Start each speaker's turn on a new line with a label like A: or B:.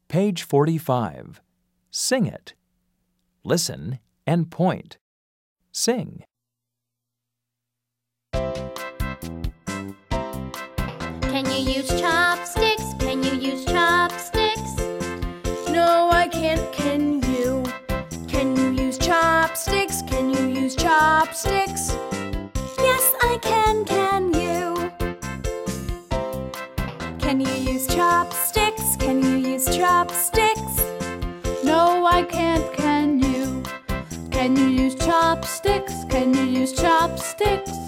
A: Page 45. Sing it. Listen and point. Sing.
B: Can you use chopsticks? Can you use chopsticks?
C: No, I can't. Can you? Can you use chopsticks? Can you use chopsticks?
D: Yes, I can. Can you? Can you use chopsticks? Can you use chopsticks?
C: No, I can't. Can you? Can you use chopsticks? Can you use chopsticks?